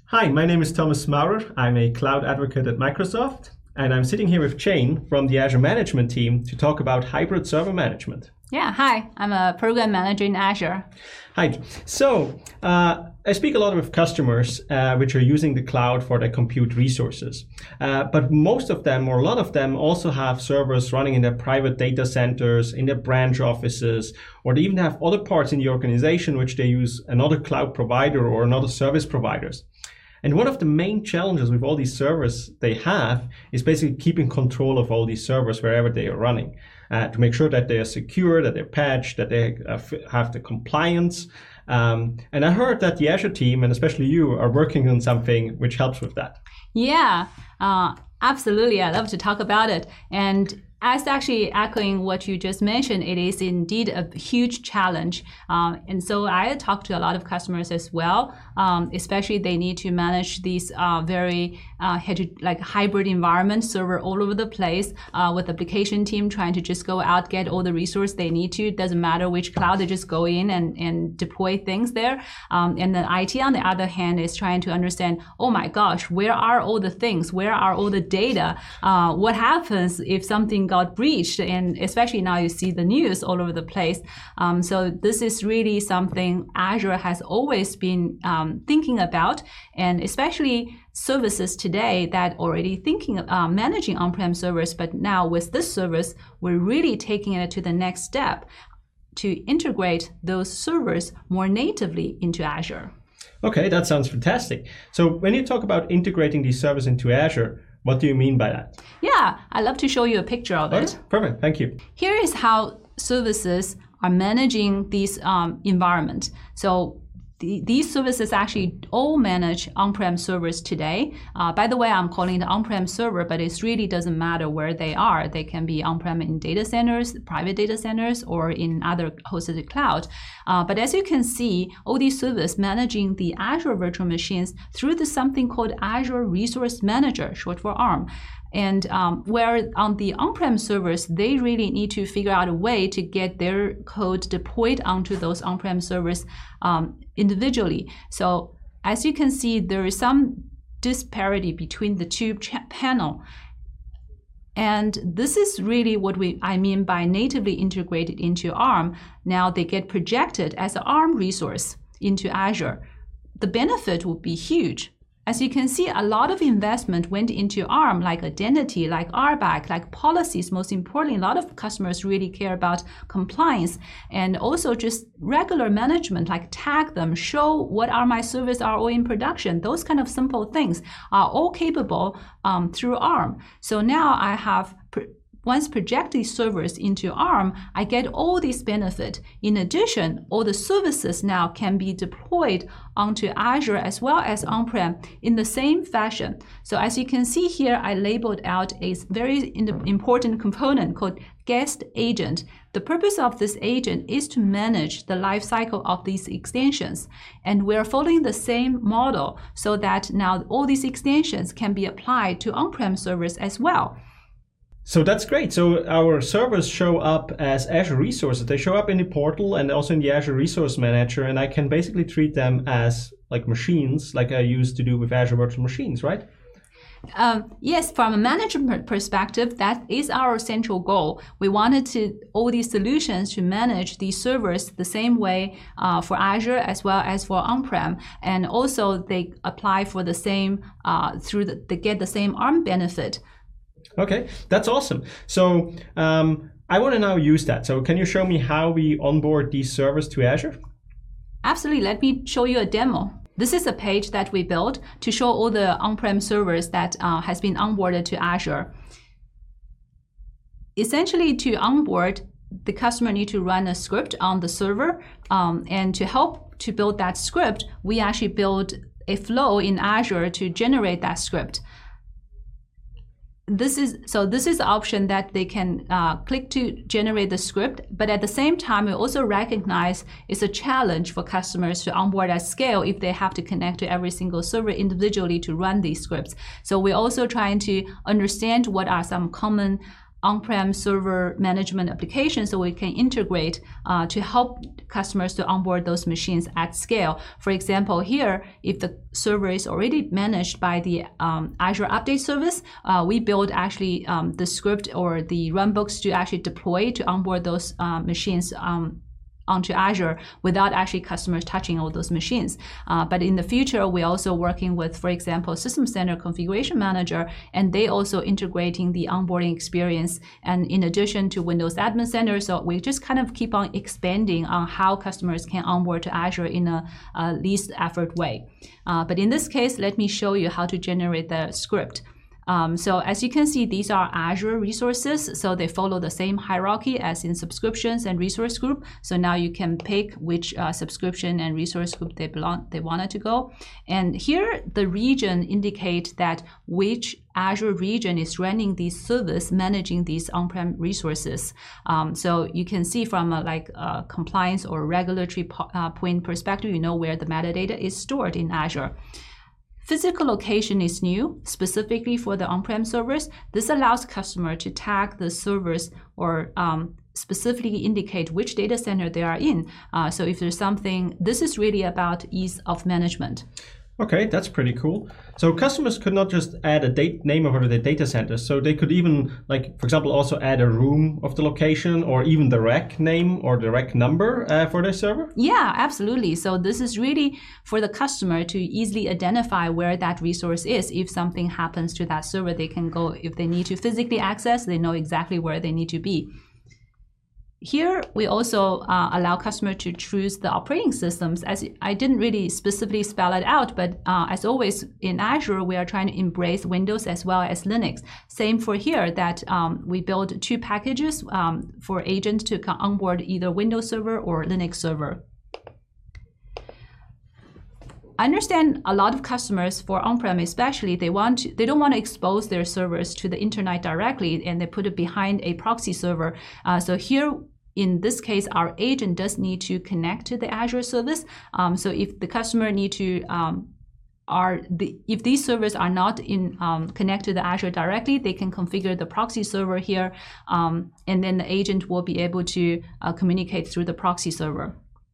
Hi, my name is Thomas Maurer. I'm a cloud advocate at Microsoft, and I'm sitting here with Jane from the Azure management team to talk about hybrid server management. Yeah, hi, I'm a program manager in Azure. Hi. So I speak a lot with customers which are using the cloud for their compute resources. But most of them, or a lot of them, also have servers running in their private data centers, in their branch offices, or they even have other parts in the organization which they use another cloud provider or another service providers. And one of the main challenges with all these servers they have is basically keeping control of all these servers wherever they are running, to make sure that they are secure, that they're patched, that they have the compliance. And I heard that the Azure team, and especially you, are working on something which helps with that. Yeah, absolutely. I'd love to talk about it. And as actually echoing what you just mentioned, it is indeed a huge challenge. And so I talk to a lot of customers as well, especially they need to manage these very hybrid environment, server all over the place, with application team trying to just go out, get all the resource they need to. It doesn't matter which cloud, they just go in and deploy things there. And then IT, on the other hand, is trying to understand, oh my gosh, where are all the things? Where are all the data? What happens if something got breached? And especially now you see the news all over the place. So this is really something Azure has always been thinking about, and especially services today that already thinking of managing on-prem servers, but now with this service, we're really taking it to the next step to integrate those servers more natively into Azure. Okay, that sounds fantastic. So when you talk about integrating these servers into Azure, what do you mean by that? Yeah, I'd love to show you a picture of it. Perfect, thank you. Here is how services are managing these environment. So these services actually all manage on-prem servers today. By the way, I'm calling it on-prem server, but it really doesn't matter where they are. They can be on-prem in data centers, private data centers, or in other hosted cloud. But as you can see, all these services managing the Azure virtual machines through something called Azure Resource Manager, short for ARM. And where on the on-prem servers, they really need to figure out a way to get their code deployed onto those on-prem servers individually. So as you can see, there is some disparity between the two panels. And this is really what I mean by natively integrated into ARM. Now they get projected as an ARM resource into Azure. The benefit will be huge. As you can see, a lot of investment went into ARM, like identity, like RBAC, like policies. Most importantly, a lot of customers really care about compliance, and also just regular management, like tag them, show what are my services are all in production. Those kind of simple things are all capable through ARM. So now I have once project these servers into ARM, I get all these benefits. In addition, all the services now can be deployed onto Azure as well as on-prem in the same fashion. So as you can see here, I labeled out a very important component called guest agent. The purpose of this agent is to manage the life cycle of these extensions. And we're following the same model so that now all these extensions can be applied to on-prem servers as well. So that's great. So our servers show up as Azure resources. They show up in the portal and also in the Azure Resource Manager, and I can basically treat them as like machines, like I used to do with Azure Virtual Machines, right? Yes, from a management perspective, that is our central goal. We wanted all these solutions to manage these servers the same way for Azure as well as for on-prem, and also they apply for the same they get the same ARM benefit. Okay, that's awesome. So I want to now use that. So can you show me how we onboard these servers to Azure? Absolutely. Let me show you a demo. This is a page that we built to show all the on-prem servers that has been onboarded to Azure. Essentially, to onboard, the customer need to run a script on the server, and to help to build that script, we actually build a flow in Azure to generate that script. This is the option that they can click to generate the script, but at the same time, we also recognize it's a challenge for customers to onboard at scale if they have to connect to every single server individually to run these scripts. So we're also trying to understand what are some common on-prem server management application, so we can integrate to help customers to onboard those machines at scale. For example, here, if the server is already managed by the Azure Update Service, we build actually the script or the runbooks to actually deploy to onboard those machines onto Azure without actually customers touching all those machines. But in the future, we're also working with, for example, System Center Configuration Manager, and they also integrating the onboarding experience. And in addition to Windows Admin Center, so we just kind of keep on expanding on how customers can onboard to Azure in a least effort way. But in this case, let me show you how to generate the script. So as you can see, these are Azure resources, so they follow the same hierarchy as in subscriptions and resource group. So now you can pick which subscription and resource group they wanted to go. And here the region indicate that which Azure region is running this service, managing these on-prem resources. So you can see from a compliance or regulatory point perspective, you know where the metadata is stored in Azure. Physical location is new, specifically for the on-prem servers. This allows customer to tag the servers or specifically indicate which data center they are in. So if there's something, this is really about ease of management. Okay, that's pretty cool. So customers could not just add a name of the data center, so they could even, like, for example, also add a room of the location or even the rack name or the rack number for their server? Yeah, absolutely. So this is really for the customer to easily identify where that resource is. If something happens to that server, they can go, if they need to physically access, they know exactly where they need to be. Here, we also allow customers to choose the operating systems. As I didn't really specifically spell it out, but as always in Azure, we are trying to embrace Windows as well as Linux. Same for here, that we build 2 packages for agents to onboard either Windows Server or Linux Server. I understand a lot of customers for on-prem especially, they don't want to expose their servers to the internet directly, and they put it behind a proxy server. So here, in this case, our agent does need to connect to the Azure service. So if the customer need to if these servers are not connected to the Azure directly, they can configure the proxy server here, and then the agent will be able to communicate through the proxy server.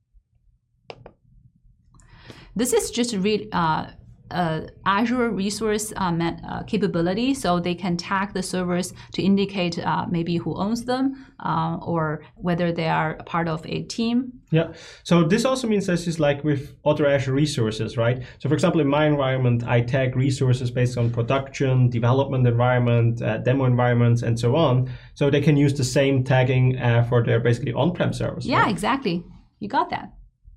This is just really Azure resource capability, so they can tag the servers to indicate maybe who owns them or whether they are part of a team. Yeah, so this also means this is like with other Azure resources, right? So for example, in my environment, I tag resources based on production, development environment, demo environments, and so on. So they can use the same tagging for their basically on-prem servers. Yeah, right? Exactly. You got that.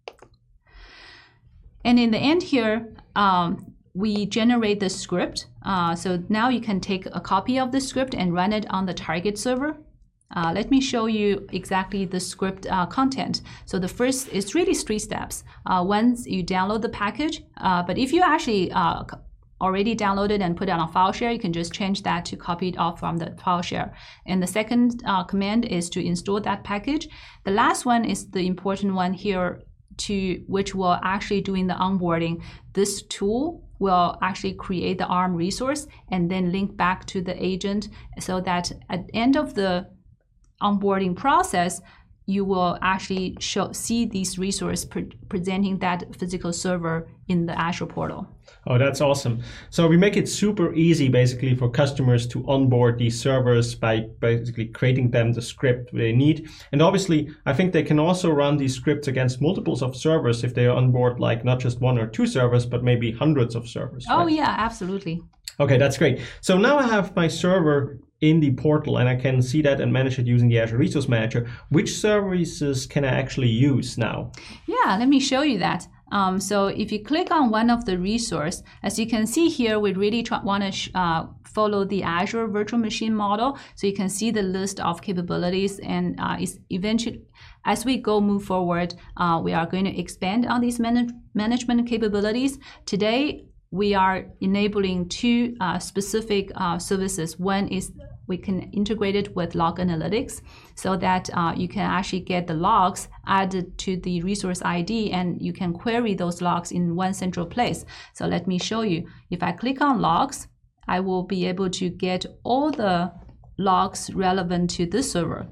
And in the end here, we generate the script. So now you can take a copy of the script and run it on the target server. Let me show you exactly the script content. So the first is really 3 steps. Once you download the package, but if you actually already downloaded and put it on a file share, you can just change that to copy it off from the file share. And the second command is to install that package. The last one is the important one here, which will actually doing the onboarding. This tool will actually create the ARM resource and then link back to the agent, so that at the end of the onboarding process, you will actually see these resources presenting that physical server in the Azure portal. Oh, that's awesome. So we make it super easy basically for customers to onboard these servers by basically creating them the script they need. And obviously, I think they can also run these scripts against multiples of servers if they onboard like not just 1 or 2 servers, but maybe hundreds of servers. Oh, right? Yeah, absolutely. Okay, that's great. So now I have my server in the portal and I can see that and manage it using the Azure Resource Manager. Which services can I actually use now? Yeah, let me show you that. So if you click on one of the resource, as you can see here, we really want to follow the Azure virtual machine model. So you can see the list of capabilities, and eventually, as we move forward, we are going to expand on these management capabilities. Today, we are enabling 2 specific services. One is we can integrate it with Log Analytics, so that you can actually get the logs added to the resource ID, and you can query those logs in one central place. So let me show you. If I click on logs, I will be able to get all the logs relevant to this server.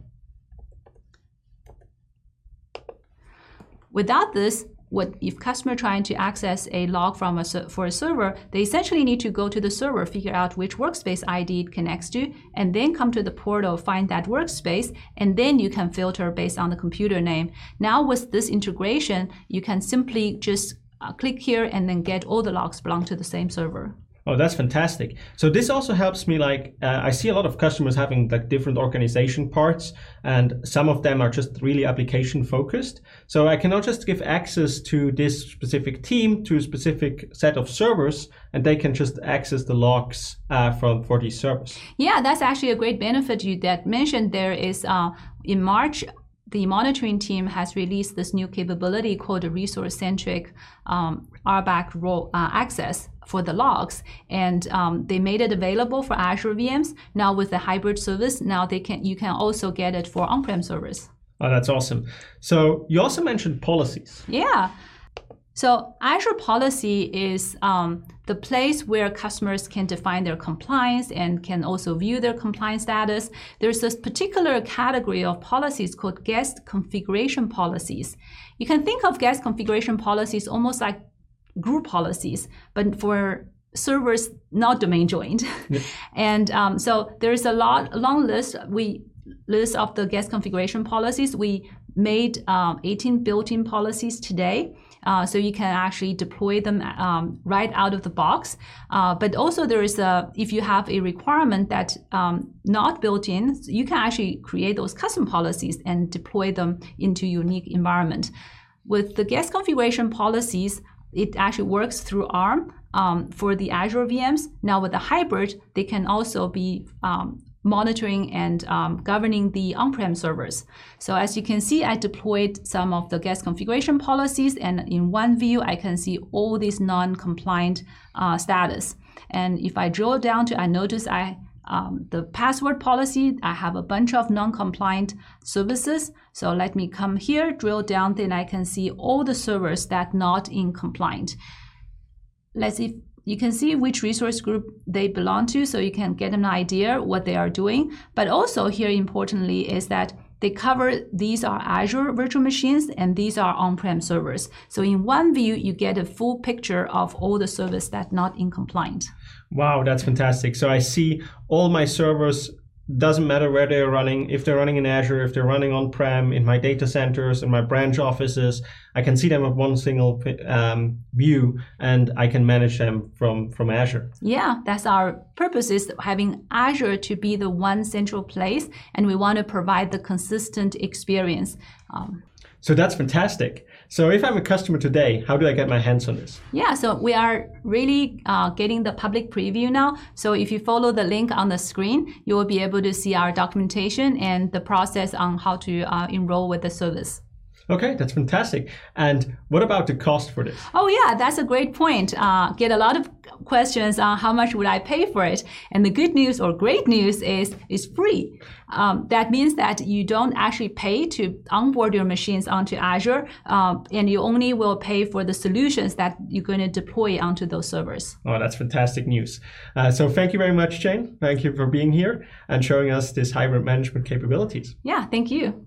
Without this, if customer trying to access a log from for a server, they essentially need to go to the server, figure out which workspace ID it connects to, and then come to the portal, find that workspace, and then you can filter based on the computer name. Now with this integration, you can simply just click here and then get all the logs belong to the same server. Oh, that's fantastic. So this also helps me, I see a lot of customers having different organization parts, and some of them are just really application focused. So I cannot just give access to this specific team to a specific set of servers, and they can just access the logs for these servers. Yeah, that's actually a great benefit you that mentioned. There is in March, the monitoring team has released this new capability called the resource-centric RBAC role access for the logs, and they made it available for Azure VMs. Now with the hybrid service, now you can also get it for on-prem servers. Oh, that's awesome. So you also mentioned policies. Yeah. So Azure Policy is the place where customers can define their compliance and can also view their compliance status. There's this particular category of policies called guest configuration policies. You can think of guest configuration policies almost like group policies, but for servers not domain joined. Yeah. And so there's a long list of the guest configuration policies. We made 18 built-in policies today. So you can actually deploy them right out of the box. But also there is if you have a requirement that not built in, you can actually create those custom policies and deploy them into unique environment. With the guest configuration policies, it actually works through ARM for the Azure VMs. Now with the hybrid, they can also be monitoring and governing the on-prem servers. So as you can see, I deployed some of the guest configuration policies, and in one view, I can see all these non-compliant status. And if I drill down I notice the password policy, I have a bunch of non-compliant services. So let me come here, drill down, then I can see all the servers that not in compliant. Let's see. You can see which resource group they belong to, so you can get an idea what they are doing. But also here importantly is that they cover these are Azure virtual machines and these are on-prem servers. So in one view, you get a full picture of all the servers that not in compliant. Wow, that's fantastic. So I see all my servers, doesn't matter where they're running, if they're running in Azure, if they're running on-prem, in my data centers, in my branch offices, I can see them at one single view, and I can manage them from Azure. Yeah, that's our purpose, is having Azure to be the one central place, and we want to provide the consistent experience. So that's fantastic. So if I'm a customer today, how do I get my hands on this? Yeah, so we are really getting the public preview now. So if you follow the link on the screen, you will be able to see our documentation and the process on how to enroll with the service. Okay, that's fantastic. And what about the cost for this? Oh yeah, that's a great point. Get a lot of questions on how much would I pay for it. And the good news or great news is it's free. That means that you don't actually pay to onboard your machines onto Azure, and you only will pay for the solutions that you're going to deploy onto those servers. Oh, that's fantastic news. So thank you very much, Jane. Thank you for being here and showing us this hybrid management capabilities. Yeah, thank you.